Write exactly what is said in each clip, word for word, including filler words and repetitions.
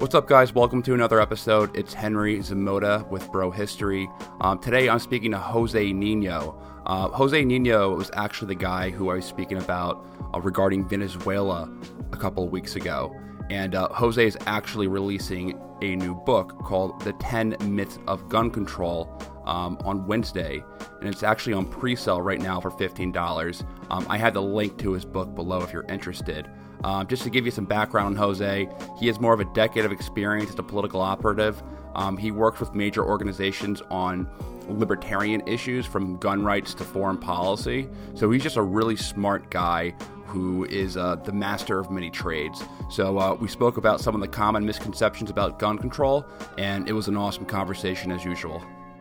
What's up, guys? Welcome to another episode. It's Henry Zamota with Bro History. Um, today I'm speaking to Jose Nino. Uh, Jose Nino was actually the guy who I was speaking about uh, regarding Venezuela a couple of weeks ago. And uh, Jose is actually releasing a new book called The ten Myths of Gun Control um, on Wednesday. And it's actually on pre-sale right now for fifteen dollars. Um, I have the link to his book below if you're interested. Um, just to give you some background on Jose, he has more of a decade of experience as a political operative. Um, he works with major organizations on libertarian issues from gun rights to foreign policy. So he's just a really smart guy who is uh, the master of many trades. So uh, we spoke about some of the common misconceptions about gun control, and it was an awesome conversation as usual.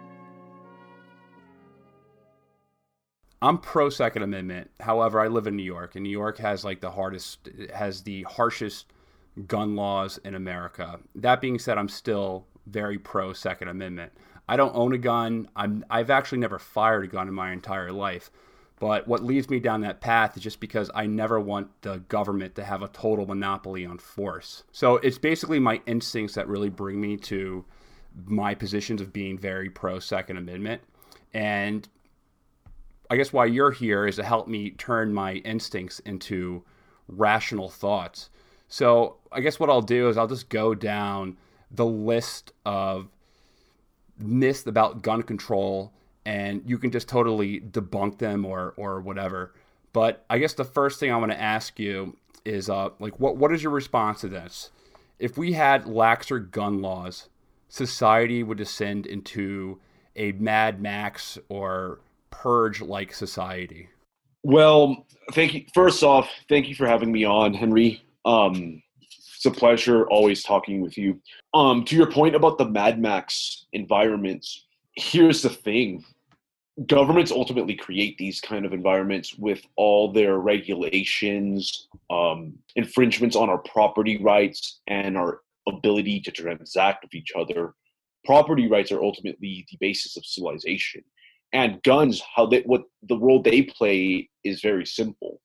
I'm pro Second Amendment. However, I live in New York, and New York has like the hardest, has the harshest gun laws in America. That being said, I'm still very pro Second Amendment. I don't own a gun. I'm, I've actually never fired a gun in my entire life. But what leads me down that path is just because I never want the government to have a total monopoly on force. So it's basically my instincts that really bring me to my positions of being very pro Second Amendment. And I guess why you're here is to help me turn my instincts into rational thoughts. So I guess what I'll do is I'll just go down the list of myths about gun control, and you can just totally debunk them or or whatever. But I guess the first thing I want to ask you is, uh, like, what what is your response to this? If we had laxer gun laws, society would descend into a Mad Max or Purge-like society. Well, thank you. First off, thank you for having me on, Henry. Um, it's a pleasure always talking with you. Um, to your point about the Mad Max environments, here's the thing. Governments ultimately create these kind of environments with all their regulations, um, infringements on our property rights, and our ability to transact with each other. Property rights are ultimately the basis of civilization. And guns, how they, what the role they play is very simple.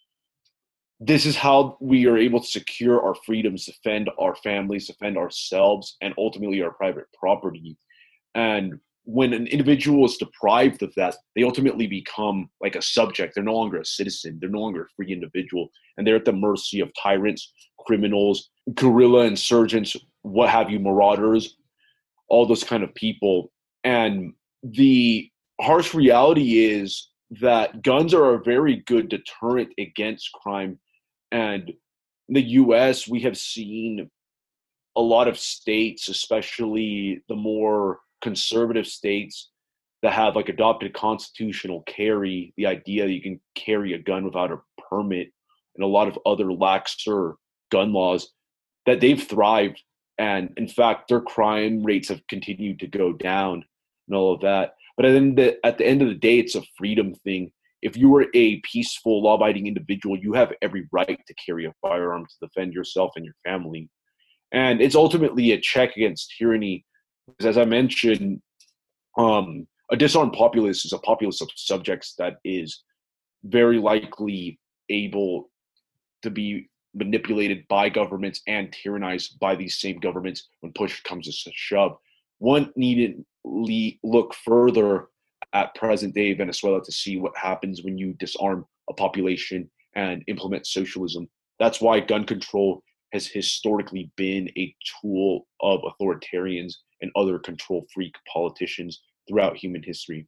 This is how we are able to secure our freedoms, defend our families, defend ourselves, and ultimately our private property. And when an individual is deprived of that, they ultimately become like a subject. They're no longer a citizen. They're no longer a free individual. And they're at the mercy of tyrants, criminals, guerrilla insurgents, what have you, marauders, all those kind of people. And the harsh reality is that guns are a very good deterrent against crime. And in the U S, we have seen a lot of states, especially the more conservative states that have like adopted constitutional carry, the idea that you can carry a gun without a permit, and a lot of other laxer gun laws, that they've thrived. And in fact, their crime rates have continued to go down and all of that. But then the, at the end of the day, it's a freedom thing. If you are a peaceful, law-abiding individual, you have every right to carry a firearm to defend yourself and your family. And it's ultimately a check against tyranny. Because as I mentioned, um, a disarmed populace is a populace of subjects that is very likely able to be manipulated by governments and tyrannized by these same governments when push comes to shove. One needn't look further at present-day Venezuela to see what happens when you disarm a population and implement socialism. That's why gun control has historically been a tool of authoritarians and other control-freak politicians throughout human history.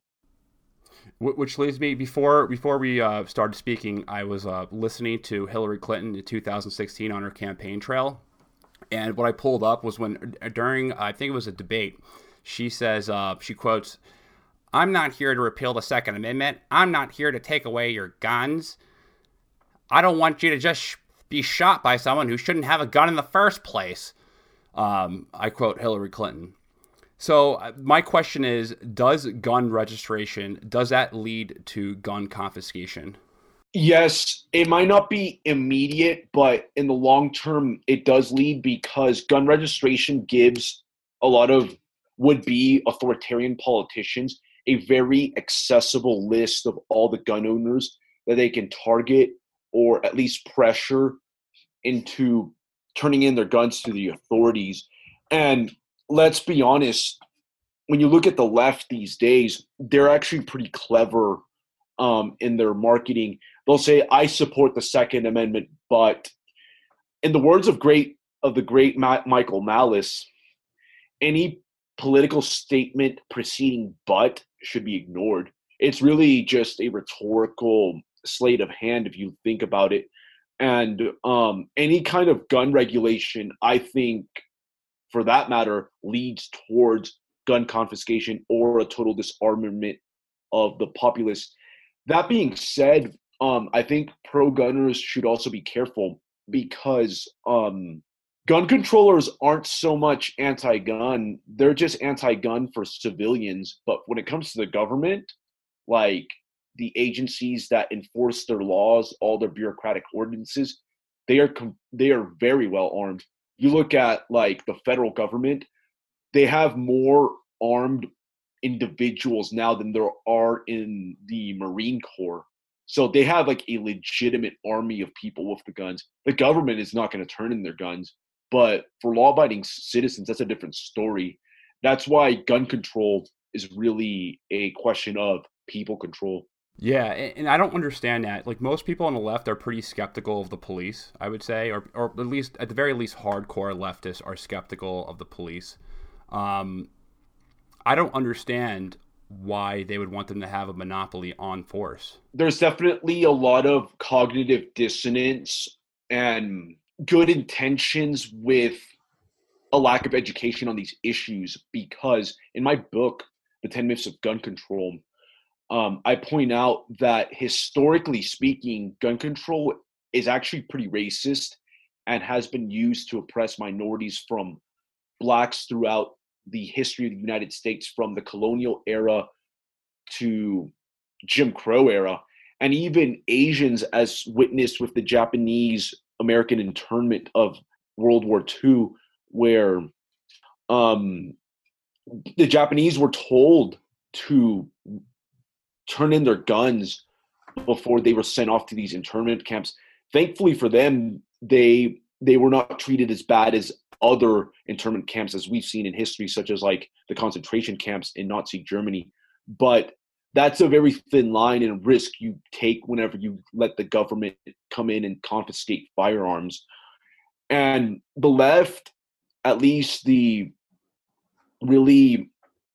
Which leads me, before before we uh, started speaking, I was uh, listening to Hillary Clinton in two thousand sixteen on her campaign trail. And what I pulled up was when, during, I think it was a debate, she says, uh, she quotes, "I'm not here to repeal the Second Amendment. I'm not here to take away your guns. I don't want you to just sh- be shot by someone who shouldn't have a gun in the first place." Um, I quote Hillary Clinton. So uh, my question is, does gun registration, does that lead to gun confiscation? Yes, it might not be immediate, but in the long term, it does lead, because gun registration gives a lot of would-be authoritarian politicians a very accessible list of all the gun owners that they can target or at least pressure into turning in their guns to the authorities. And let's be honest, when you look at the left these days, they're actually pretty clever um, in their marketing. They'll say, I support the Second Amendment, but in the words of great of the great Ma- Michael Malice, any political statement preceding but should be ignored. It's really just a rhetorical sleight of hand if you think about it. And um, any kind of gun regulation, I think, for that matter, leads towards gun confiscation or a total disarmament of the populace. That being said, um, I think pro-gunners should also be careful because um, gun controllers aren't so much anti-gun. They're just anti-gun for civilians. But when it comes to the government, like the agencies that enforce their laws, all their bureaucratic ordinances, they are com- they are very well armed. You look at like the federal government, they have more armed individuals now than there are in the Marine Corps. So they have like a legitimate army of people with the guns. The government is not going to turn in their guns, but for law-abiding citizens, that's a different story. That's why gun control is really a question of people control. Yeah, and, and I don't understand that. Like most people on the left are pretty skeptical of the police, I would say, or or at least at the very least, hardcore leftists are skeptical of the police. Um, I don't understand why they would want them to have a monopoly on force. There's definitely a lot of cognitive dissonance and good intentions with a lack of education on these issues, because in my book, The ten Myths of Gun Control, um, I point out that historically speaking, gun control is actually pretty racist and has been used to oppress minorities, from blacks throughout the history of the United States, from the colonial era to Jim Crow era, and even Asians, as witnessed with the Japanese American internment of World War Two, where um, the Japanese were told to turn in their guns before they were sent off to these internment camps. Thankfully for them, they they were not treated as bad as other internment camps as we've seen in history, such as like the concentration camps in Nazi Germany. But that's a very thin line and risk you take whenever you let the government come in and confiscate firearms. And the left, at least the really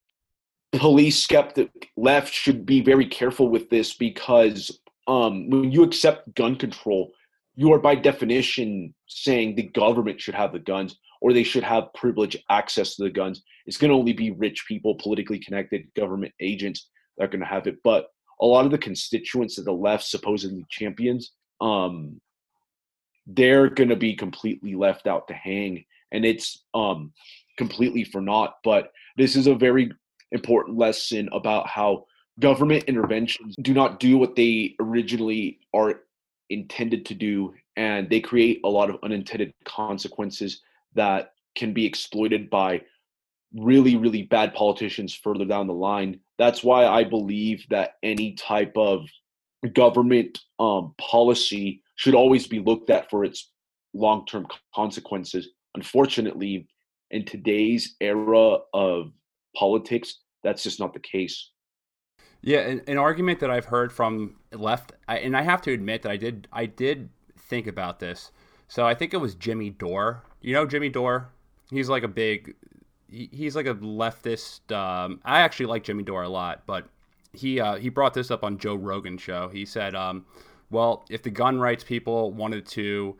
police skeptic left, should be very careful with this, because um, when you accept gun control, you are by definition saying the government should have the guns, or they should have privileged access to the guns. It's going to only be rich people, politically connected government agents that are going to have it. But a lot of the constituents that the left supposedly champions, um, they're going to be completely left out to hang, and it's um, completely for naught. But this is a very important lesson about how government interventions do not do what they originally are intended to do, and they create a lot of unintended consequences that can be exploited by really, really bad politicians further down the line. That's why I believe that any type of government um, policy should always be looked at for its long-term consequences. Unfortunately, in today's era of politics, that's just not the case. Yeah, an, an argument that I've heard from left, I, and I have to admit that I did I did think about this. So I think it was Jimmy Dore. You know Jimmy Dore? He's like a big, he, he's like a leftist. Um, I actually like Jimmy Dore a lot, but he uh, he brought this up on Joe Rogan's show. He said, um, well, if the gun rights people wanted to,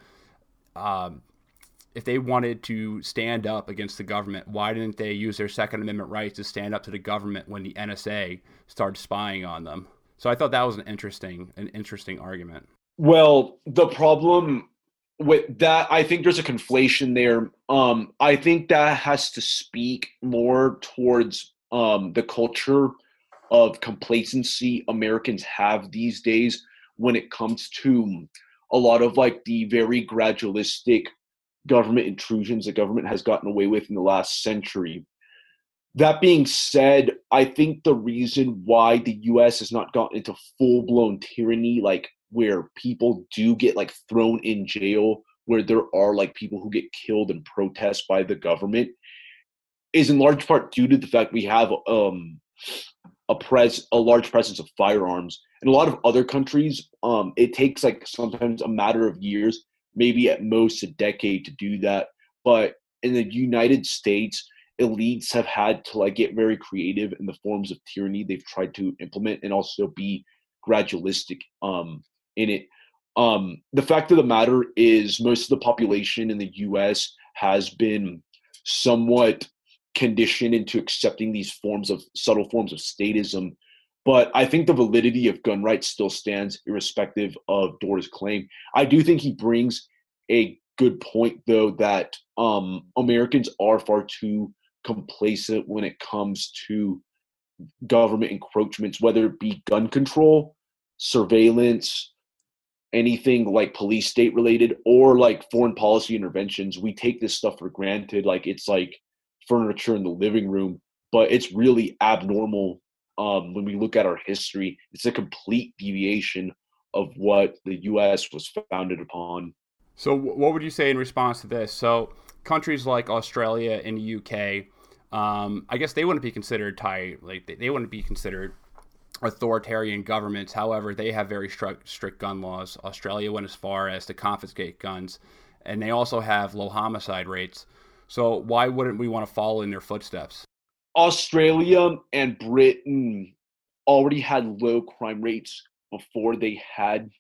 um, if they wanted to stand up against the government, why didn't they use their Second Amendment rights to stand up to the government when the N S A started spying on them? So I thought that was an interesting, an interesting argument. Well, the problem with that, I think there's a conflation there. Um, I think that has to speak more towards um, the culture of complacency Americans have these days when it comes to a lot of like the very gradualistic government intrusions the government has gotten away with in the last century. That being said, I think the reason why the U S has not gotten into full-blown tyranny, like where people do get like thrown in jail where there are like people who get killed in protest by the government is in large part due to the fact we have um, a pres a large presence of firearms. In a lot of other countries, um, it takes like sometimes a matter of years, maybe at most a decade to do that. But in the United States, elites have had to like get very creative in the forms of tyranny they've tried to implement and also be gradualistic um, in it. Um, the fact of the matter is most of the population in the U S has been somewhat conditioned into accepting these forms of subtle forms of statism. But I think the validity of gun rights still stands irrespective of Dora's claim. I do think he brings a good point, though, that um, Americans are far too complacent when it comes to government encroachments, whether it be gun control, surveillance, anything like police state related, or like foreign policy interventions. We take this stuff for granted, like it's like furniture in the living room, but it's really abnormal um, when we look at our history. It's a complete deviation of what the U S was founded upon. So what would you say in response to this? So countries like Australia and the U K, um, I guess they wouldn't be considered Thai, like they, they wouldn't be considered authoritarian governments. However, they have very strict, strict gun laws. Australia went as far as to confiscate guns, and they also have low homicide rates. So why wouldn't we want to follow in their footsteps? Australia and Britain already had low crime rates before they had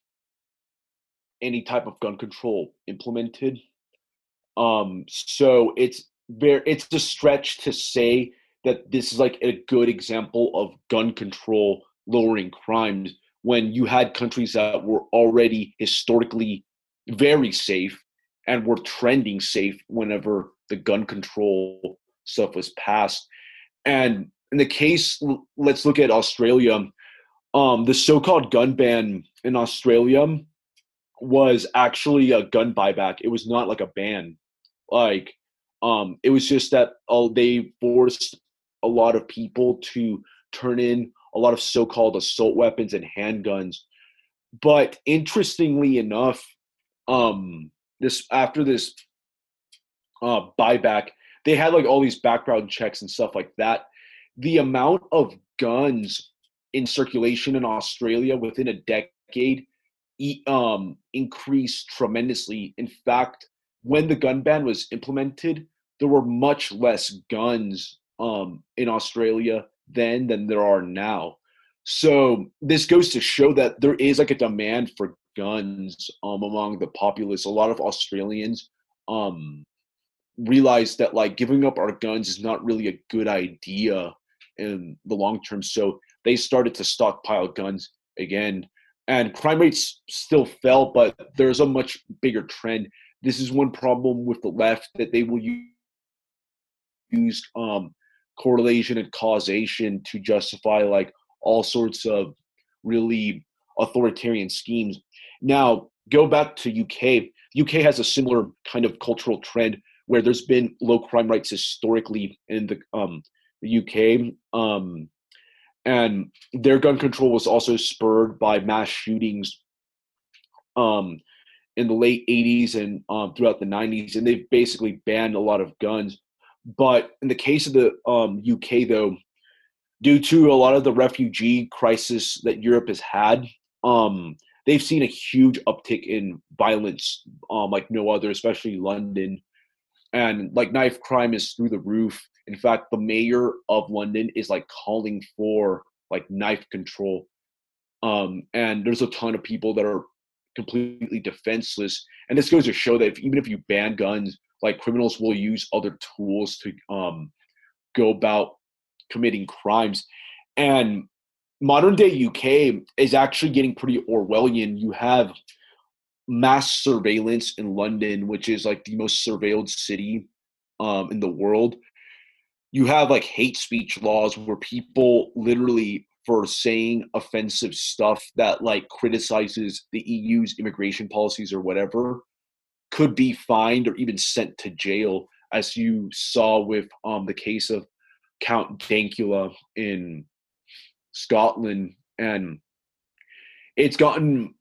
any type of gun control implemented. Um, so it's very it's a stretch to say that this is like a good example of gun control lowering crimes when you had countries that were already historically very safe and were trending safe whenever the gun control stuff was passed. And in the case, let's look at Australia. Um, the so-called gun ban in Australia was actually a gun buyback. It was not like a ban. Like, um, it was just that uh, they forced a lot of people to turn in a lot of so-called assault weapons and handguns. But interestingly enough, um, this after this uh, buyback, they had like all these background checks and stuff like that. The amount of guns in circulation in Australia within a decade um, increased tremendously. In fact, when the gun ban was implemented, there were much less guns um, in Australia then than there are now. So this goes to show that there is like a demand for guns um, among the populace. A lot of Australians um, realize that like giving up our guns is not really a good idea in the long term. So they started to stockpile guns again. And crime rates still fell, but there's a much bigger trend. This is one problem with the left, that they will use um, correlation and causation to justify like all sorts of really authoritarian schemes. Now, go back to U K. U K has a similar kind of cultural trend where there's been low crime rates historically in the um, the U K. Um, and their gun control was also spurred by mass shootings um, in the late eighties and um, throughout the nineties, and they've basically banned a lot of guns. But in the case of the um, U K, though, due to a lot of the refugee crisis that Europe has had, um, they've seen a huge uptick in violence um, like no other, especially London. And like knife crime is through the roof. In fact, the mayor of London is like calling for like knife control. Um, and there's a ton of people that are completely defenseless. And this goes to show that if, even if you ban guns, like criminals will use other tools to um, go about committing crimes. And modern day U K is actually getting pretty Orwellian. You have mass surveillance in London, which is like the most surveilled city um, in the world. You have like hate speech laws where people literally, for saying offensive stuff that like criticizes the E U's immigration policies or whatever, could be fined or even sent to jail, as you saw with um, the case of Count Dankula in Scotland. And it's gotten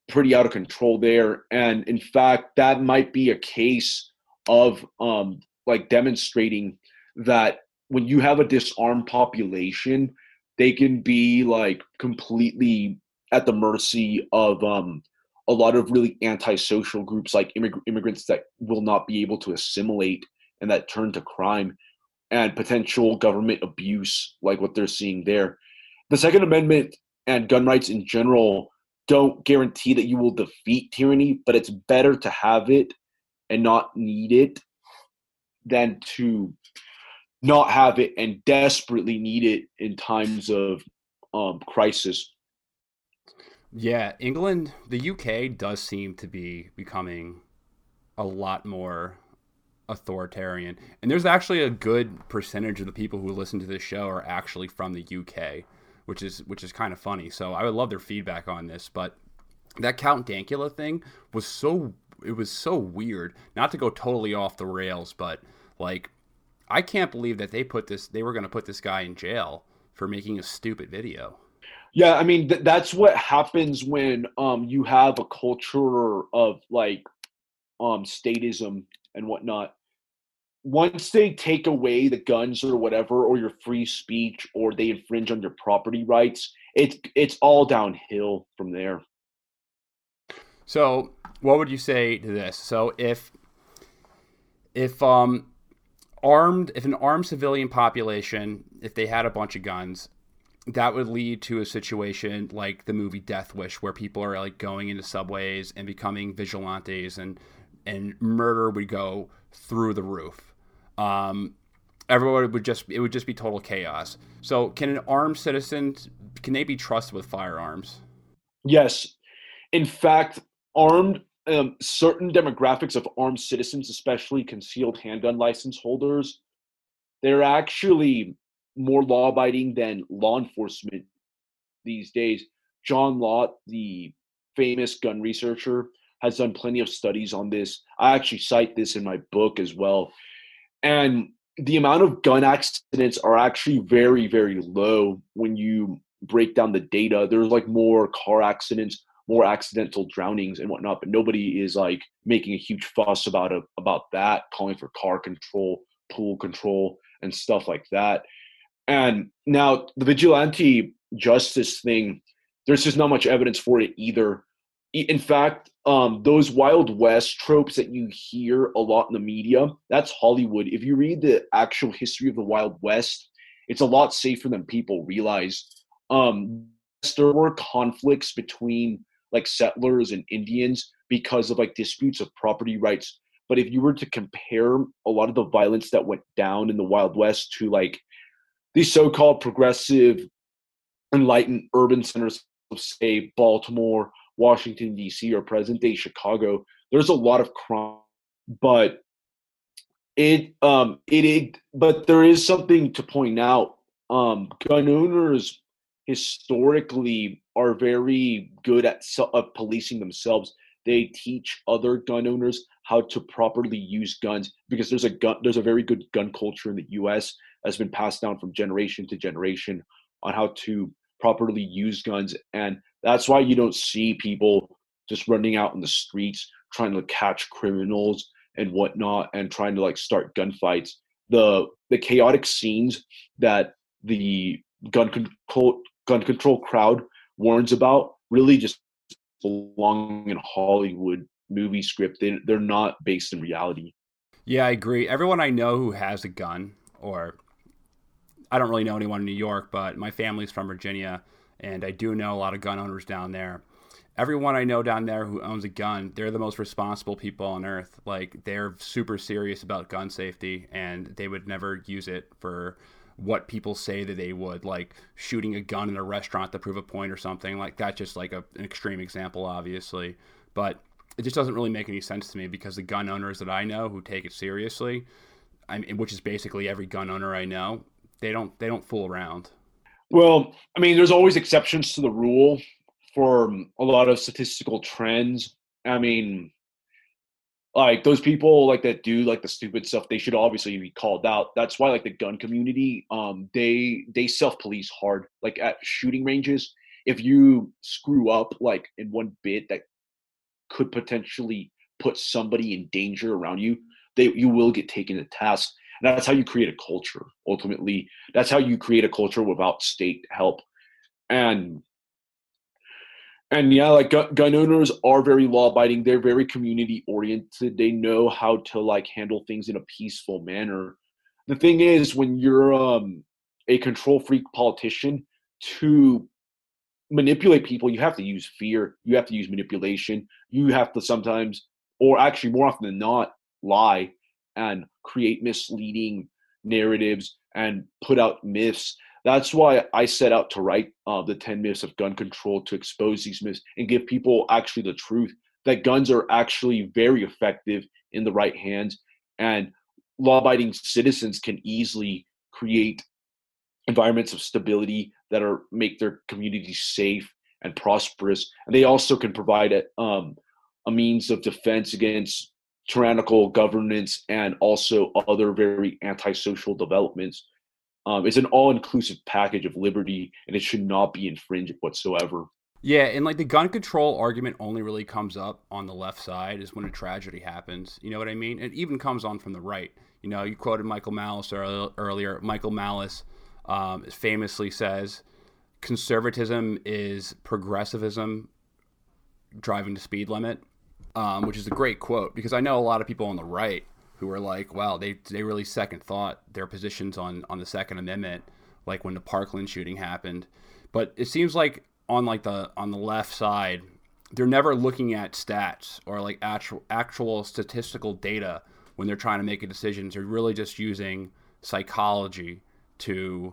pretty out of control there. And in fact, that might be a case of um, like demonstrating that when you have a disarmed population, they can be like completely at the mercy of um, a lot of really antisocial groups like immig- immigrants that will not be able to assimilate and that turn to crime and potential government abuse like what they're seeing there. The Second Amendment and gun rights in general don't guarantee that you will defeat tyranny, but it's better to have it and not need it than to not have it and desperately need it in times of um, crisis. Yeah, England, the U K does seem to be becoming a lot more authoritarian. And there's actually a good percentage of the people who listen to this show are actually from the U K, which is which is kind of funny. So I would love their feedback on this, but that Count Dankula thing was so it was so weird. Not to go totally off the rails, but like I can't believe that they put this they were going to put this guy in jail for making a stupid video. Yeah, I mean th- that's what happens when um, you have a culture of like um, statism and whatnot. Once they take away the guns or whatever, or your free speech, or they infringe on your property rights, it's it's all downhill from there. So, what would you say to this? So, if if um armed if an armed civilian population, if they had a bunch of guns, that would lead to a situation like the movie Death Wish, where people are like going into subways and becoming vigilantes, and and murder would go through the roof. Um, everyone would just it would just be total chaos. So, can an armed citizen can they be trusted with firearms? Yes, in fact, armed um, certain demographics of armed citizens, especially concealed handgun license holders, they're actually more law-abiding than law enforcement these days. John Lott, the famous gun researcher, has done plenty of studies on this. I actually cite this in my book as well. And the amount of gun accidents are actually very, very low when you break down the data. There's like more car accidents, more accidental drownings and whatnot, but nobody is like making a huge fuss about a, about that, calling for car control, pool control, and stuff like that. And now the vigilante justice thing, there's just not much evidence for it either. In fact, um, those Wild West tropes that you hear a lot in the media, that's Hollywood. If you read the actual history of the Wild West, it's a lot safer than people realize. Um, there were conflicts between like settlers and Indians because of like disputes of property rights. But if you were to compare a lot of the violence that went down in the Wild West to like these so-called progressive, enlightened urban centers of, say, Baltimore, Washington, D C, or present-day Chicago, there's a lot of crime. But it, um, it, it, but there is something to point out. Um, gun owners historically are very good at uh, policing themselves. They teach other gun owners how to properly use guns because there's a gun, there's a very good gun culture in the U S that's been passed down from generation to generation on how to properly use guns. And that's why you don't see people just running out in the streets trying to catch criminals and whatnot and trying to like start gunfights. The the chaotic scenes that the gun control gun control crowd warns about really just belong in Hollywood movie script. They, they're not based in reality. Yeah, I agree. Everyone I know who has a gun, or I don't really know anyone in New York, but my family's from Virginia, and I do know a lot of gun owners down there. Everyone I know down there who owns a gun, they're the most responsible people on earth. Like, they're super serious about gun safety, and they would never use it for what people say that they would, like shooting a gun in a restaurant to prove a point or something. Like, that's just like a, an extreme example, obviously. But it just doesn't really make any sense to me because the gun owners that I know who take it seriously, I mean, which is basically every gun owner I know, they don't they don't fool around. Well, I mean, there's always exceptions to the rule for a lot of statistical trends. I mean, like those people like that do like the stupid stuff, they should obviously be called out. That's why like the gun community, um, they they self-police hard. Like at shooting ranges, if you screw up like in one bit that could potentially put somebody in danger around you, they you will get taken to task. And that's how you create a culture. Ultimately, that's how you create a culture without state help. And and yeah, like gun, gun owners are very law abiding. They're very community oriented. They know how to like handle things in a peaceful manner. The thing is, when you're um, a control freak politician, to manipulate people, you have to use fear. You have to use manipulation. You have to sometimes, or actually more often than not, lie and create misleading narratives and put out myths. That's why I set out to write uh, the ten myths of gun control, to expose these myths and give people actually the truth that guns are actually very effective in the right hands, and law-abiding citizens can easily create environments of stability that are make their communities safe and prosperous. And they also can provide a, um, a means of defense against tyrannical governance and also other very antisocial developments. Um, it's an all-inclusive package of liberty, and it should not be infringed whatsoever. Yeah, and like the gun control argument only really comes up on the left side is when a tragedy happens. You know what I mean? It even comes on from the right. You know, you quoted Michael Malice earlier. Michael Malice um, famously says, conservatism is progressivism driving the speed limit, um, which is a great quote, because I know a lot of people on the right who are like, wow, they they really second thought their positions on, on the Second Amendment, like when the Parkland shooting happened. But it seems like on like the on the left side, they're never looking at stats or like actual actual statistical data when they're trying to make a decision. They're really just using psychology to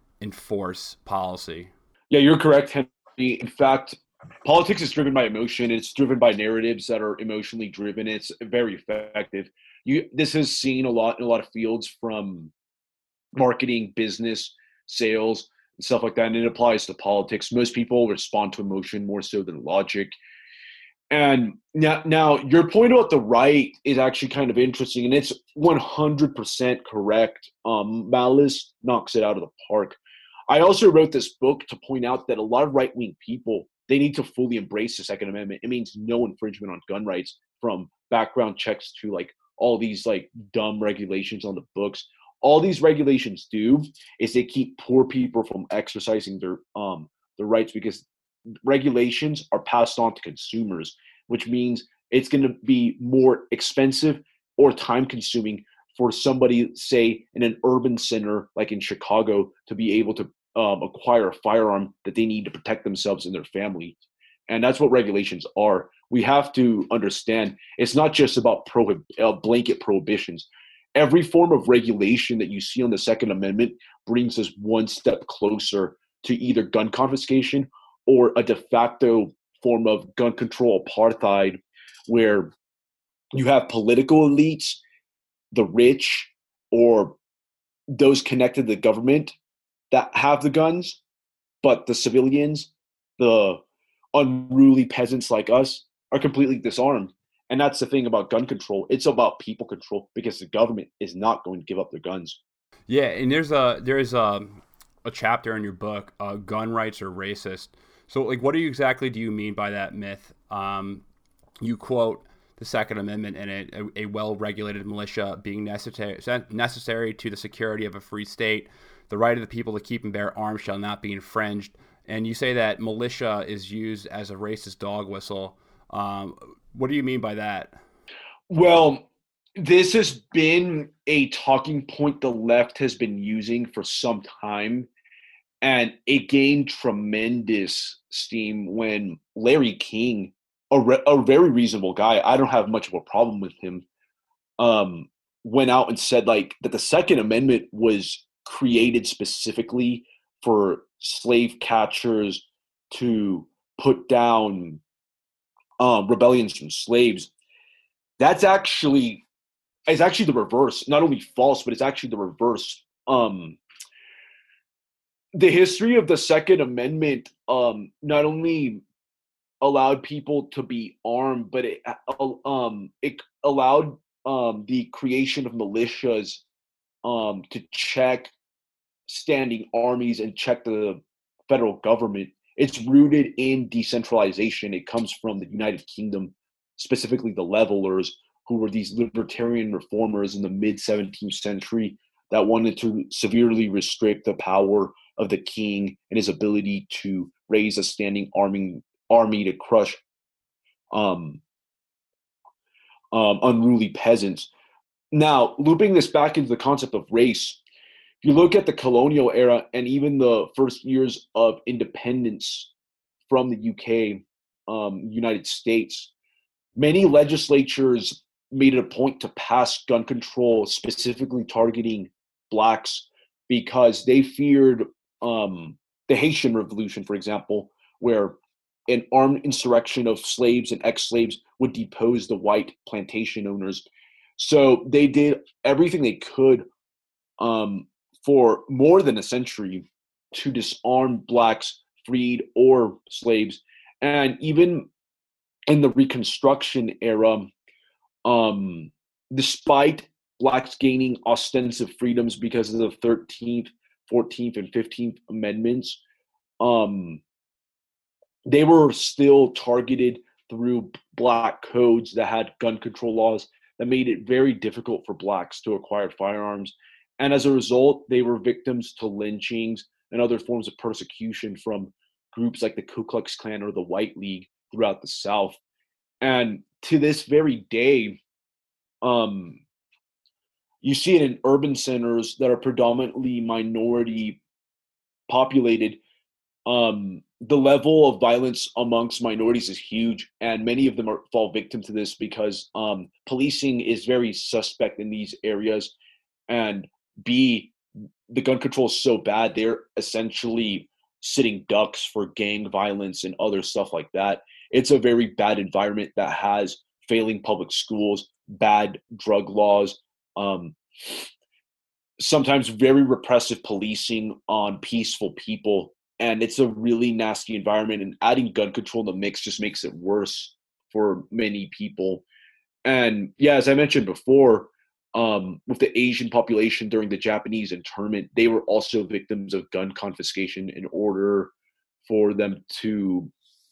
enforce policy. Yeah, you're correct, Henry. In fact, politics is driven by emotion. It's driven by narratives that are emotionally driven. It's very effective. You this is seen a lot in a lot of fields, from marketing, business, sales, and stuff like that. And it applies to politics. Most people respond to emotion more so than logic. And now, now your point about the right is actually kind of interesting, and it's one hundred percent correct. Um, Malice knocks it out of the park. I also wrote this book to point out that a lot of right-wing people, they need to fully embrace the Second Amendment. It means no infringement on gun rights, from background checks to like all these like dumb regulations on the books. All these regulations do is they keep poor people from exercising their um their rights, because regulations are passed on to consumers, which means it's going to be more expensive or time consuming for somebody, say, in an urban center like in Chicago, to be able to um, acquire a firearm that they need to protect themselves and their family. And that's what regulations are. We have to understand it's not just about prohib- uh, blanket prohibitions. Every form of regulation that you see on the Second Amendment brings us one step closer to either gun confiscation or a de facto form of gun control apartheid, where you have political elites, the rich, or those connected to the government that have the guns, but the civilians, the unruly peasants like us, are completely disarmed. And that's the thing about gun control. It's about people control, because the government is not going to give up their guns. Yeah, and there's a there's a, a chapter in your book, uh, gun rights are racist. So, like, what do you exactly do you mean by that myth? Um, you quote the Second Amendment in it, a, a well-regulated militia being necessary necessary to the security of a free state. The right of the people to keep and bear arms shall not be infringed. And you say that militia is used as a racist dog whistle. Um, what do you mean by that? Well, this has been a talking point the left has been using for some time, and it gained tremendous steam when Larry King, a, re- a very reasonable guy, I don't have much of a problem with him, um, went out and said like that the Second Amendment was created specifically for slave catchers to put down um, rebellions from slaves. That's actually it's actually the reverse. Not only false, but it's actually the reverse. Um, the history of the Second Amendment um, not only allowed people to be armed, but it um, it allowed um, the creation of militias um, to check standing armies and check the federal government. It's rooted in decentralization. It comes from the United Kingdom. specifically the levelers, who were these libertarian reformers in the mid seventeenth century that wanted to severely restrict the power of the king and his ability to raise a standing army army to crush um, um, unruly peasants. Now, looping this back into the concept of race, if you look at the colonial era and even the first years of independence from the U K, um, United States, many legislatures made it a point to pass gun control specifically targeting blacks because they feared um, the Haitian Revolution, for example, where an armed insurrection of slaves and ex-slaves would depose the white plantation owners. So they did everything they could um, for more than a century to disarm blacks, freed or slaves. And even in the Reconstruction era, um, despite blacks gaining ostensive freedoms because of the thirteenth, fourteenth, and fifteenth Amendments, um, they were still targeted through black codes that had gun control laws that made it very difficult for blacks to acquire firearms. And as a result, they were victims to lynchings and other forms of persecution from groups like the Ku Klux Klan or the White League throughout the South. And to this very day, um, you see it in urban centers that are predominantly minority populated. Um, the level of violence amongst minorities is huge, and many of them are, fall victim to this because um, policing is very suspect in these areas. And B, the gun control is so bad, they're essentially sitting ducks for gang violence and other stuff like that. It's a very bad environment that has failing public schools, bad drug laws, um, sometimes very repressive policing on peaceful people. And it's a really nasty environment. And adding gun control in the mix just makes it worse for many people. And yeah, as I mentioned before, um, with the Asian population during the Japanese internment, they were also victims of gun confiscation in order for them to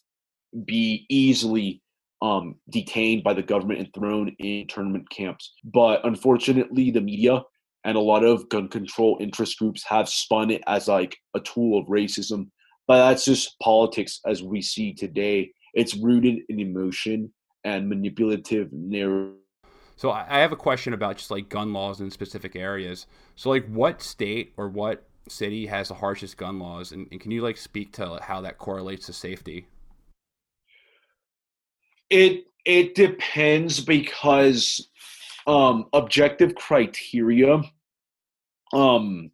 be easily um, detained by the government and thrown in internment camps. But unfortunately, the media and a lot of gun control interest groups have spun it as like a tool of racism. But that's just politics as we see today. It's rooted in emotion and manipulative narrative. So I have a question about just like gun laws in specific areas. So like what state or what city has the harshest gun laws? And, and can you like speak to how that correlates to safety? It it depends because um, objective criteria, um,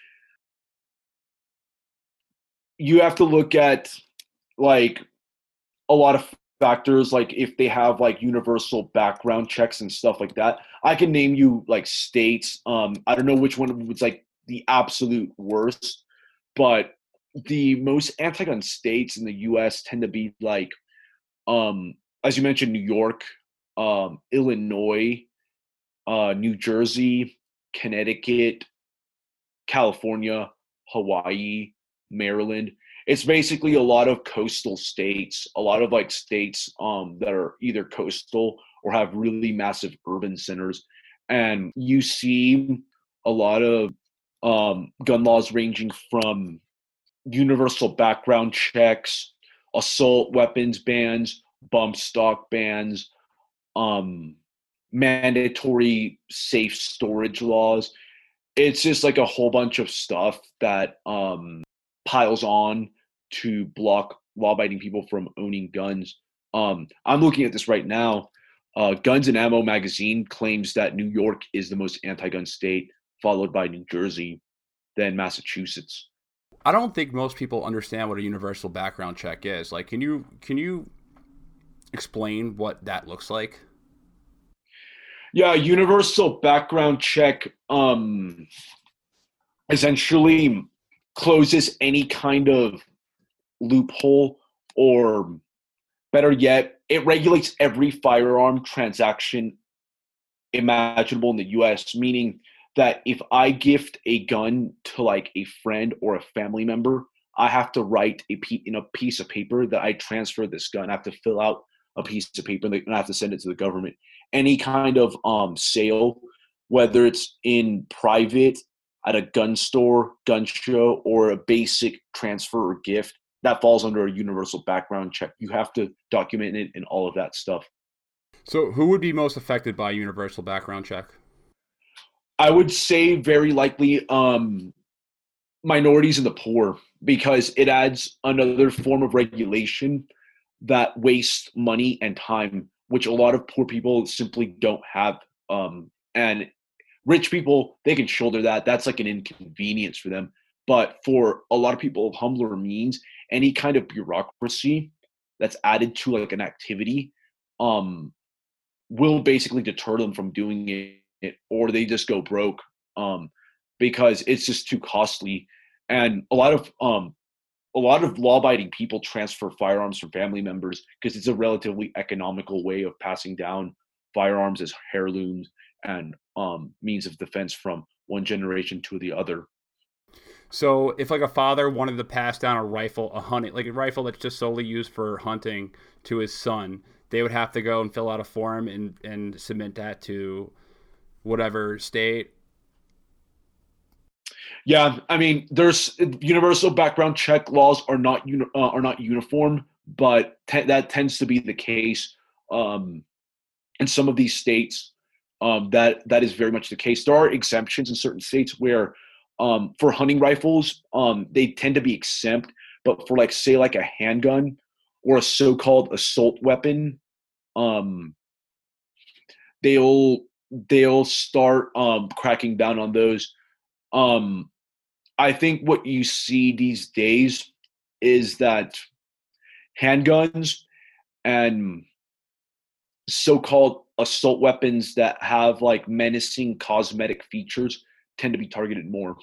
you have to look at like a lot of factors, like if they have like universal background checks and stuff like that. I can name you like states. Um, I don't know which one was like the absolute worst, but the most anti-gun states in the U S tend to be like, um, as you mentioned, New York, um, Illinois, uh, New Jersey, Connecticut, California, Hawaii, Maryland. It's basically a lot of coastal states, a lot of like states um, that are either coastal or have really massive urban centers. And you see a lot of um, gun laws ranging from universal background checks, assault weapons bans, bump stock bans, um, mandatory safe storage laws. It's just like a whole bunch of stuff that um, piles on to block law-abiding people from owning guns. Um, I'm looking at this right now. Uh, Guns and Ammo magazine claims that New York is the most anti-gun state, followed by New Jersey, then Massachusetts. I don't think most people understand what a universal background check is. Like, can you can you explain what that looks like? Yeah, universal background check um, essentially closes any kind of loophole, or better yet, it regulates every firearm transaction imaginable in the U S, meaning that if I gift a gun to like a friend or a family member, I have to write a pe- in a piece of paper that I transfer this gun. I have to fill out a piece of paper and they're gonna have to send it to the government. Any kind of um, sale, whether it's in private at a gun store, gun show, or a basic transfer or gift, that falls under a universal background check. You have to document it and all of that stuff. So who would be most affected by a universal background check? I would say very likely um, minorities and the poor, because it adds another form of regulation that wastes money and time, which a lot of poor people simply don't have. Um, and rich people, they can shoulder that. That's like an inconvenience for them. But for a lot of people of humbler means, any kind of bureaucracy that's added to like an activity um, will basically deter them from doing it, or they just go broke um, because it's just too costly. And a lot of um, a lot of law-abiding people transfer firearms from family members because it's a relatively economical way of passing down firearms as heirlooms and um, means of defense from one generation to the other. So if like a father wanted to pass down a rifle, a hunting, like a rifle that's just solely used for hunting to his son, they would have to go and fill out a form and, and submit that to whatever state. Yeah, I mean, there's universal background check laws are not uni- uh, are not uniform, but te- that tends to be the case um, in some of these states. Um, that that is very much the case. There are exemptions in certain states where, um, for hunting rifles, um, they tend to be exempt, but for like say like a handgun or a so-called assault weapon, um, they'll they'll start um, cracking down on those. Um, I think what you see these days is that handguns and so-called assault weapons that have like menacing cosmetic features tend to be targeted more.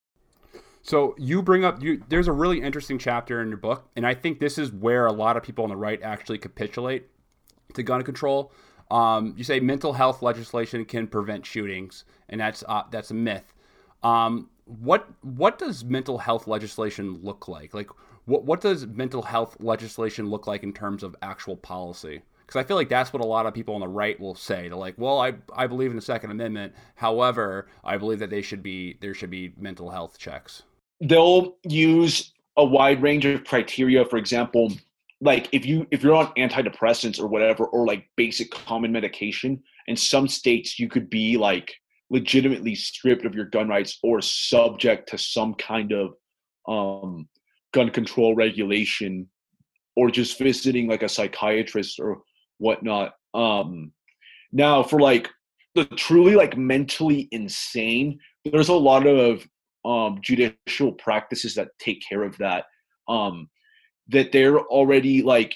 So you bring up you there's a really interesting chapter in your book, and I think this is where a lot of people on the right actually capitulate to gun control. Um, you say mental health legislation can prevent shootings, and that's uh, that's a myth. Um, what what does mental health legislation look like? Like what what does mental health legislation look like in terms of actual policy? Because I feel like that's what a lot of people on the right will say. They're like, well, I I believe in the Second Amendment. However, I believe that they should be there should be mental health checks. They'll use a wide range of criteria. For example, like if you if you're on antidepressants or whatever, or like basic common medication, in some states you could be like legitimately stripped of your gun rights or subject to some kind of um, gun control regulation, or just visiting like a psychiatrist or whatnot. Um, now, for like the truly like mentally insane, there's a lot of um, judicial practices that take care of that. Um, that they're already like,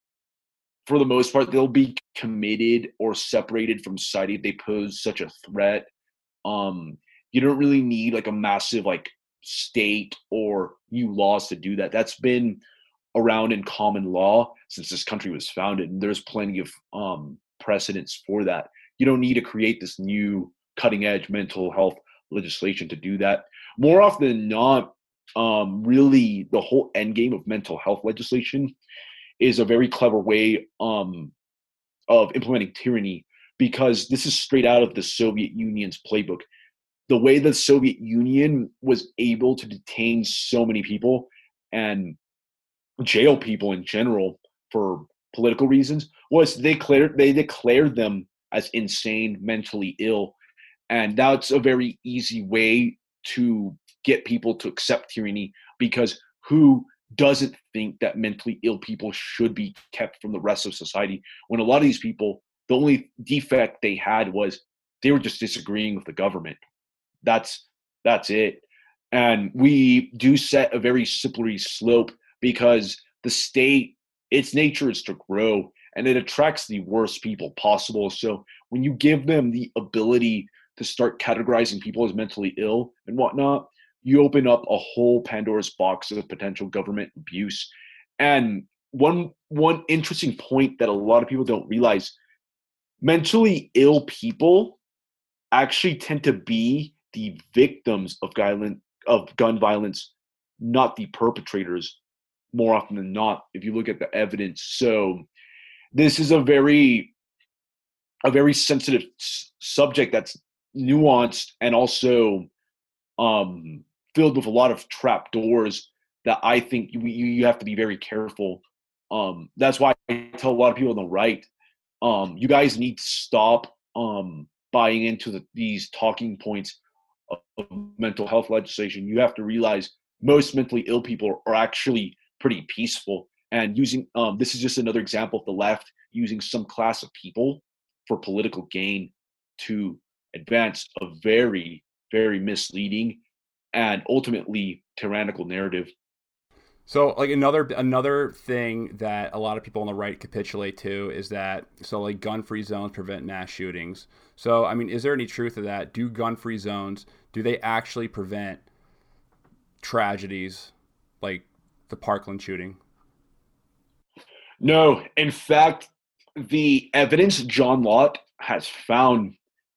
for the most part, they'll be committed or separated from society if they pose such a threat. Um, you don't really need like a massive like state or new laws to do that. That's been around in common law since this country was founded, and there's plenty of um, precedents for that. You don't need to create this new cutting edge mental health legislation to do that. More often than not, um, really the whole end game of mental health legislation is a very clever way um, of implementing tyranny, because this is straight out of the Soviet Union's playbook. The way the Soviet Union was able to detain so many people and jail people in general for political reasons was they declared they declared them as insane, mentally ill, and that's a very easy way to get people to accept tyranny, because who doesn't think that mentally ill people should be kept from the rest of society, when a lot of these people, the only defect they had was they were just disagreeing with the government. That's that's it. And we do set a very slippery slope, because the state, its nature is to grow, and it attracts the worst people possible. So when you give them the ability to start categorizing people as mentally ill and whatnot, you open up a whole Pandora's box of potential government abuse. And one one interesting point that a lot of people don't realize, mentally ill people actually tend to be the victims of violent of gun violence, not the perpetrators, more often than not, if you look at the evidence. So this is a very a very sensitive s- subject that's nuanced and also um, filled with a lot of trap doors that I think you, you have to be very careful. Um, that's why I tell a lot of people on the right, um, you guys need to stop um, buying into the, these talking points of, of mental health legislation. You have to realize most mentally ill people are actually pretty peaceful. And using um, this is just another example of the left using some class of people for political gain to advance a very, very misleading and ultimately tyrannical narrative. So like another another thing that a lot of people on the right capitulate to is that so like gun-free zones prevent mass shootings. So I mean, is there any truth to that? Do gun-free zones, do they actually prevent tragedies like the Parkland shooting? No, in fact, the evidence John Lott has found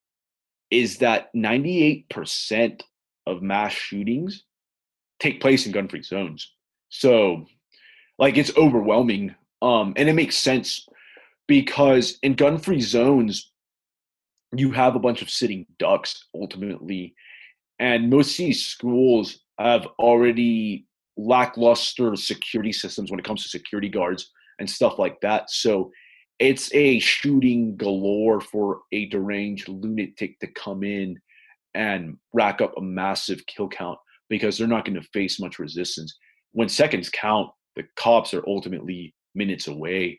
is that ninety-eight percent of mass shootings take place in gun-free zones. So, like, it's overwhelming. Um, and it makes sense because in gun-free zones, you have a bunch of sitting ducks ultimately. And most of these schools have already lackluster security systems when it comes to security guards and stuff like that. So it's a shooting galore for a deranged lunatic to come in and rack up a massive kill count because they're not going to face much resistance. When seconds count, the cops are ultimately minutes away.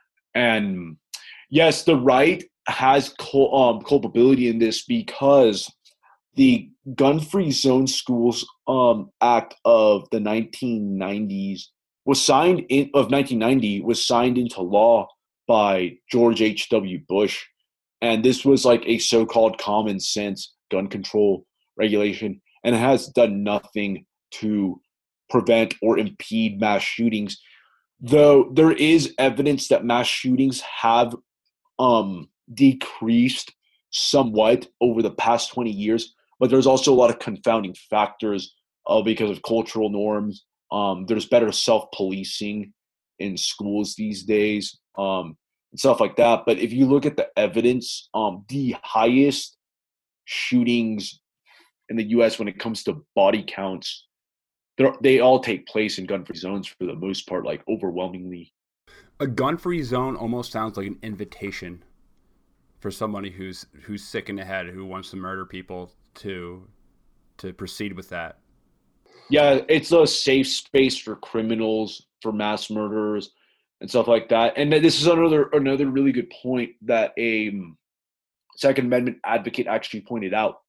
And yes, the right has cul- um, culpability in this because the Gun-Free Zone Schools um, Act of the nineteen nineties was signed in of nineteen ninety was signed into law by George H W. Bush, and this was like a so-called common sense gun control regulation, and it has done nothing to prevent or impede mass shootings. Though there is evidence that mass shootings have um, decreased somewhat over the past twenty years, but there's also a lot of confounding factors uh, because of cultural norms. Um, there's better self-policing in schools these days, um, and stuff like that. But if you look at the evidence, um, the highest shootings in the U S when it comes to body counts, they all take place in gun-free zones for the most part, like overwhelmingly. A gun-free zone almost sounds like an invitation for somebody who's who's sick in the head who wants to murder people to to proceed with that. Yeah, it's a safe space for criminals, for mass murderers, and stuff like that. And this is another another really good point that a Second Amendment advocate actually pointed out.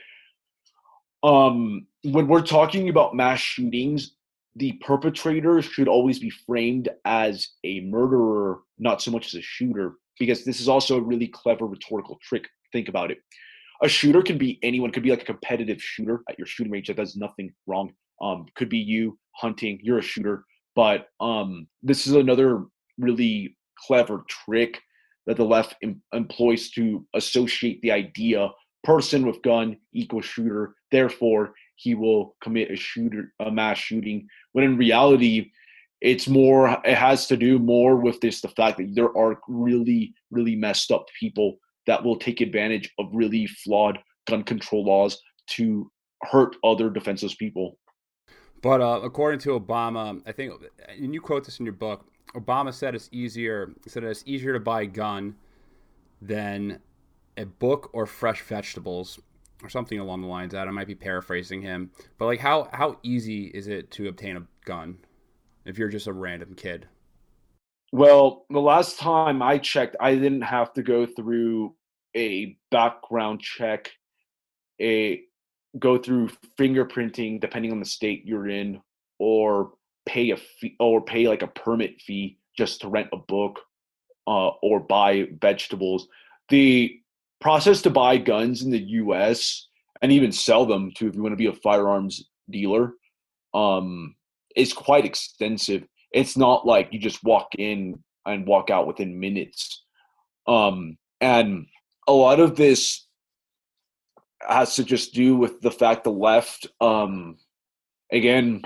Um, when we're talking about mass shootings, the perpetrator should always be framed as a murderer, not so much as a shooter, because this is also a really clever rhetorical trick. Think about it. A shooter can be anyone, could be like a competitive shooter at your shooting range that does nothing wrong. Um, could be you hunting, you're a shooter. But um, this is another really clever trick that the left em- employs to associate the idea person with gun equals shooter, therefore he will commit a shooter a mass shooting, when in reality it's more it has to do more with this the fact that there are really really messed up people that will take advantage of really flawed gun control laws to hurt other defenseless people. But uh, according to Obama, I think, and you quote this in your book, Obama said it's easier said it's easier to buy a gun than a book or fresh vegetables or something along the lines of that. I might be paraphrasing him, but like how how easy is it to obtain a gun if you're just a random kid? Well, the last time I checked, I didn't have to go through a background check, a go through fingerprinting depending on the state you're in, or pay a fee or pay like a permit fee just to rent a book uh, or buy vegetables. The process to buy guns in the U S and even sell them to if you want to be a firearms dealer um, is quite extensive. It's not like you just walk in and walk out within minutes. Um, and a lot of this has to just do with the fact the left, um, again,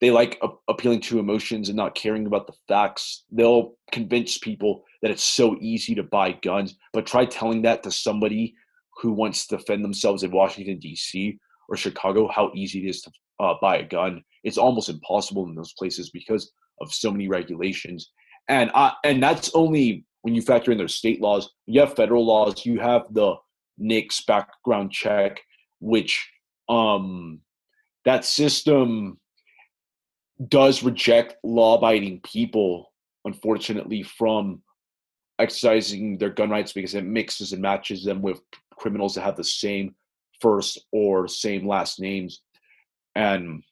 they like a- appealing to emotions and not caring about the facts. They'll convince people that it's so easy to buy guns, but try telling that to somebody who wants to defend themselves in Washington, D C or Chicago, how easy it is to uh, buy a gun. It's almost impossible in those places because of so many regulations. And I, and that's only when you factor in their state laws. You have federal laws. You have the NICS background check, which um, that system does reject law-abiding people, unfortunately, from exercising their gun rights because it mixes and matches them with criminals that have the same first or same last names. And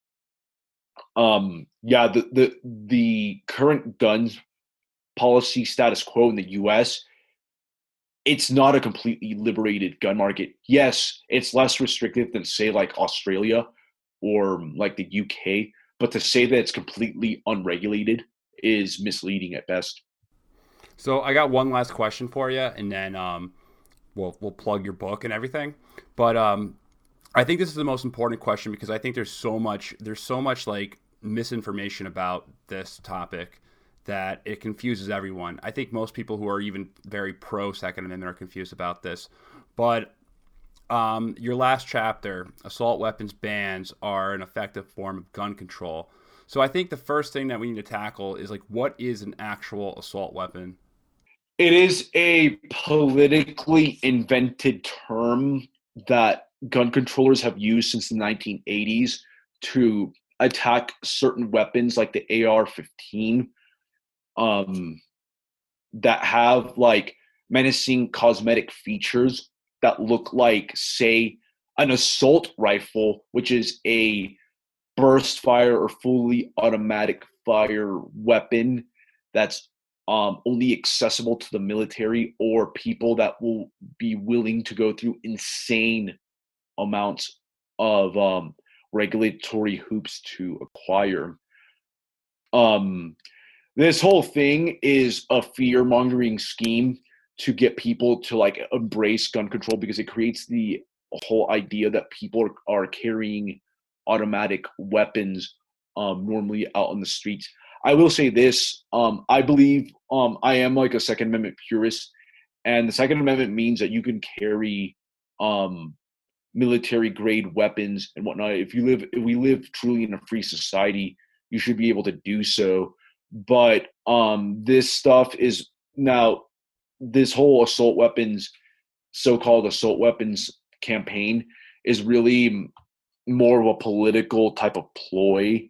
um, yeah, the, the the current guns policy status quo in the U S, it's not a completely liberated gun market. Yes, it's less restrictive than, say, like Australia or like the U K, but to say that it's completely unregulated is misleading at best. So I got one last question for you, and then um, we'll we'll plug your book and everything. But um, I think this is the most important question because I think there's so much there's so much like misinformation about this topic that it confuses everyone. I think most people who are even very pro Second Amendment are confused about this. But um, your last chapter, assault weapons bans are an effective form of gun control. So I think the first thing that we need to tackle is like, what is an actual assault weapon? It is a politically invented term that gun controllers have used since the nineteen eighties to attack certain weapons like the A R fifteen um, that have like menacing cosmetic features that look like, say, an assault rifle, which is a burst fire or fully automatic fire weapon that's um, only accessible to the military or people that will be willing to go through insane amounts of um, regulatory hoops to acquire. Um, this whole thing is a fear mongering scheme to get people to like embrace gun control because it creates the whole idea that people are, are carrying automatic weapons um, normally out on the streets. I will say this: um, I believe um, I am like a Second Amendment purist, and the Second Amendment means that you can carry um, military grade weapons and whatnot. If you live, if we live truly in a free society, you should be able to do so. But um, this stuff is now this whole assault weapons, so-called assault weapons campaign, is really more of a political type of ploy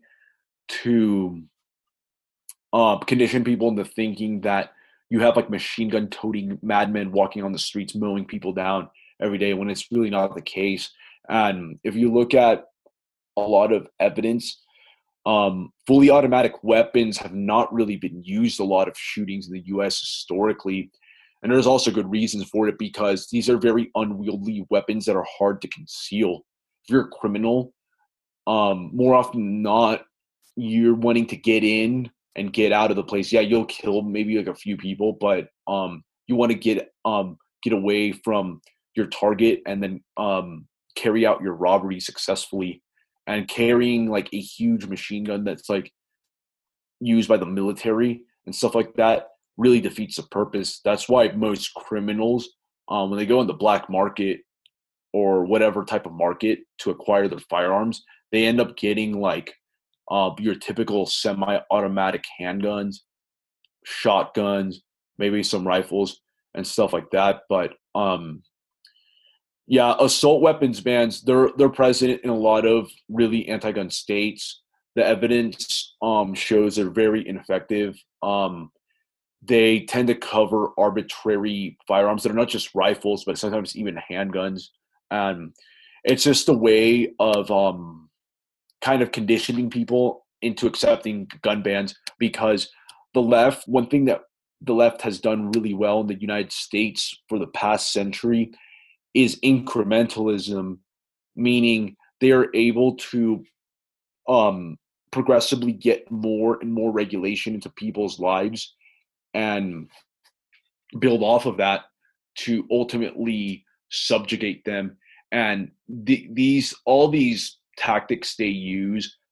to uh, condition people into thinking that you have like machine gun toting madmen walking on the streets mowing people down every day when it's really not the case. And if you look at a lot of evidence, um, fully automatic weapons have not really been used a lot of shootings in the U S historically. And there's also good reasons for it because these are very unwieldy weapons that are hard to conceal. If you're a criminal, um, more often than not, you're wanting to get in and get out of the place. Yeah, you'll kill maybe like a few people, but um, you want to get um, get away from your target and then um, carry out your robbery successfully. And carrying like a huge machine gun that's like used by the military and stuff like that really defeats the purpose. That's why most criminals, um, when they go in the black market or whatever type of market to acquire their firearms, they end up getting like uh, your typical semi-automatic handguns, shotguns, maybe some rifles and stuff like that. But um, yeah, assault weapons bans, they're they're present in a lot of really anti-gun states. The evidence um, shows they're very ineffective. Um, they tend to cover arbitrary firearms that are not just rifles, but sometimes even handguns. And it's just a way of um, kind of conditioning people into accepting gun bans because the left, one thing that the left has done really well in the United States for the past century is incrementalism, meaning they are able to um, progressively get more and more regulation into people's lives and build off of that to ultimately subjugate them. And the, these all these tactics they use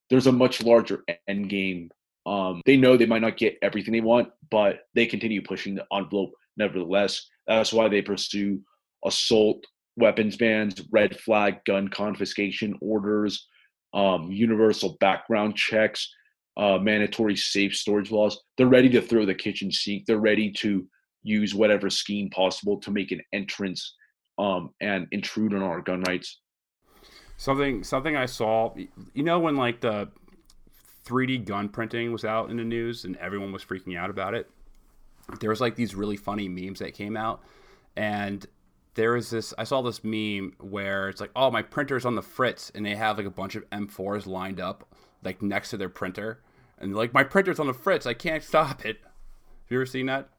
there's a much larger end game. Um, they know they might not get everything they want, but they continue pushing the envelope nevertheless. That's why they pursue assault weapons bans, red flag gun confiscation orders, um, universal background checks, uh, mandatory safe storage laws. They're ready to throw the kitchen sink. They're ready to use whatever scheme possible to make an entrance um, and intrude on our gun rights. Something something I saw, you know, when like the three D gun printing was out in the news and everyone was freaking out about it. There was like these really funny memes that came out, and there was this, I saw this meme where it's like, oh, my printer's on the fritz, and they have like a bunch of M fours lined up like next to their printer, and like, my printer's on the fritz, I can't stop it. Have you ever seen that?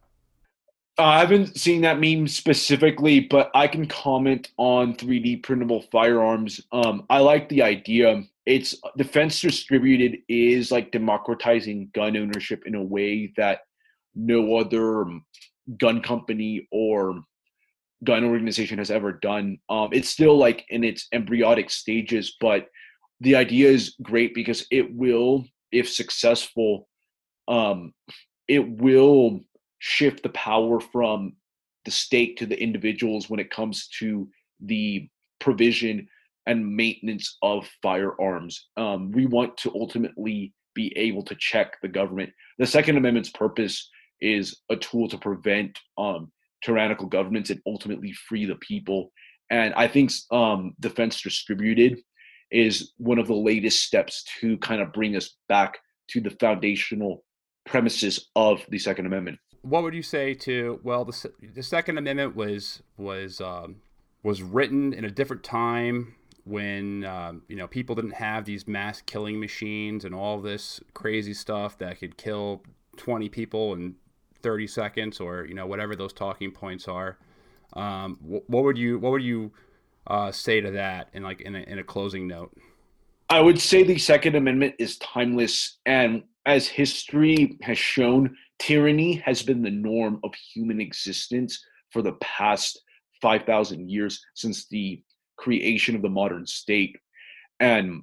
Uh, I haven't seen that meme specifically, but I can comment on three D printable firearms. Um, I like the idea. It's Defense Distributed is like democratizing gun ownership in a way that no other gun company or gun organization has ever done. Um, it's still like in its embryonic stages, but the idea is great because it will, if successful, um, it will shift the power from the state to the individuals when it comes to the provision and maintenance of firearms. Um, we want to ultimately be able to check the government. The Second Amendment's purpose is a tool to prevent um, tyrannical governments and ultimately free the people. And I think um, Defense Distributed is one of the latest steps to kind of bring us back to the foundational premises of the Second Amendment. What would you say to, well, the, the Second Amendment was was um, was written in a different time when um, you know, people didn't have these mass killing machines and all this crazy stuff that could kill twenty people in thirty seconds, or you know, whatever those talking points are. Um, what, what would you what would you uh, say to that in like in a, in a closing note? I would say the Second Amendment is timeless, and as history has shown, tyranny has been the norm of human existence for the past five thousand years since the creation of the modern state. And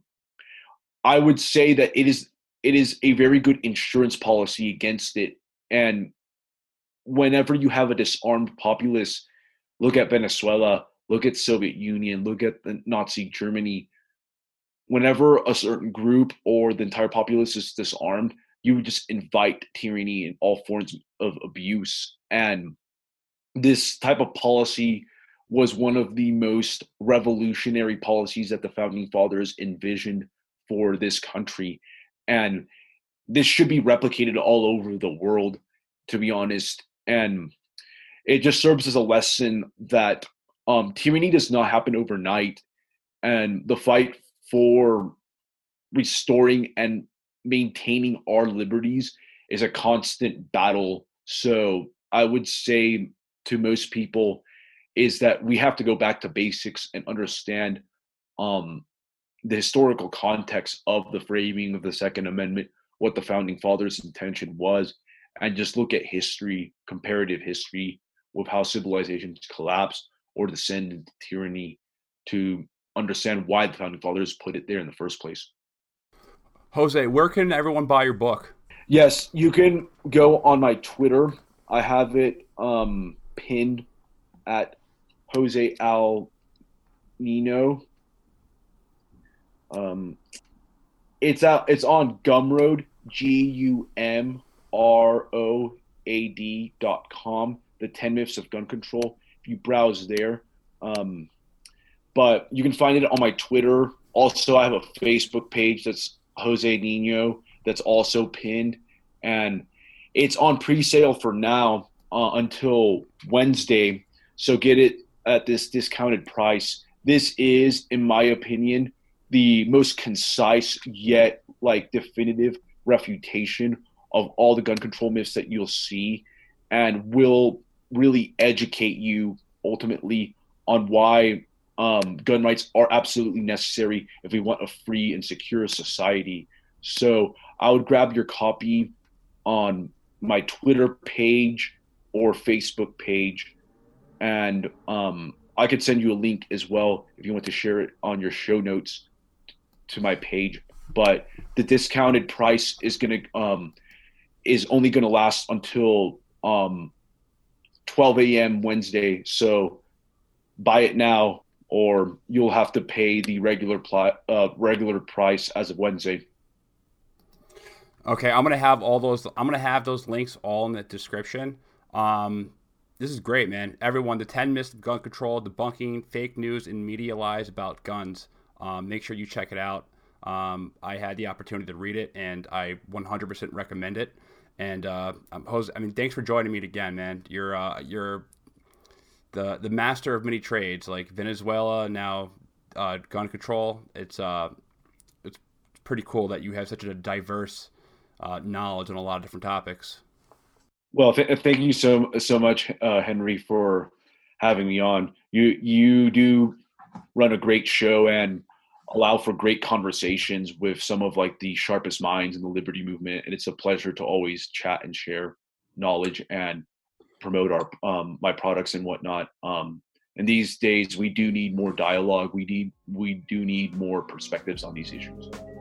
I would say that it is it is a very good insurance policy against it. And whenever you have a disarmed populace, look at Venezuela, look at Soviet Union, look at the Nazi Germany. Whenever a certain group or the entire populace is disarmed, you just invite tyranny and all forms of abuse. And this type of policy was one of the most revolutionary policies that the founding fathers envisioned for this country. And this should be replicated all over the world, to be honest. And it just serves as a lesson that um, tyranny does not happen overnight. And the fight for restoring and maintaining our liberties is a constant battle. So I would say to most people is that we have to go back to basics and understand um, the historical context of the framing of the Second Amendment, what the founding fathers' intention was, and just look at history, comparative history, with how civilizations collapsed or descend into tyranny to understand why the founding fathers put it there in the first place. Jose, where can everyone buy your book? Yes, you can go on my Twitter. I have it um, pinned at Jose Al Nino. Um, it's out. It's on Gumroad, G U M R O A D dot com. The ten Myths of Gun Control. If you browse there, um, but you can find it on my Twitter. Also, I have a Facebook page that's Jose Nino that's also pinned, and it's on pre-sale for now uh, until Wednesday. So get it at this discounted price. This is, in my opinion, the most concise yet like definitive refutation of all the gun control myths that you'll see, and will really educate you ultimately on why um, gun rights are absolutely necessary if we want a free and secure society. So I would grab your copy on my Twitter page or Facebook page, and um, I could send you a link as well if you want to share it on your show notes to my page. but the discounted price is going to um, is only going to last until um, twelve a.m. Wednesday. So buy it now, or you'll have to pay the regular pli- uh, regular price as of Wednesday. Okay, I'm gonna have all those. I'm gonna have those links all in the description. Um, this is great, man. Everyone, the ten myths of gun control, debunking fake news and media lies about guns. Um, make sure you check it out. Um, I had the opportunity to read it, and I one hundred percent recommend it. And uh, I'm Jose. I mean, thanks for joining me again, man. You're uh, you're the the master of many trades, like Venezuela now, uh, gun control. It's uh, it's pretty cool that you have such a diverse uh, knowledge on a lot of different topics. Well, th- thank you so so much, uh, Henry, for having me on. You you do run a great show and allow for great conversations with some of like the sharpest minds in the liberty movement, and it's a pleasure to always chat and share knowledge and promote our um, my products and whatnot. Um, and these days, we do need more dialogue. We need we do need more perspectives on these issues.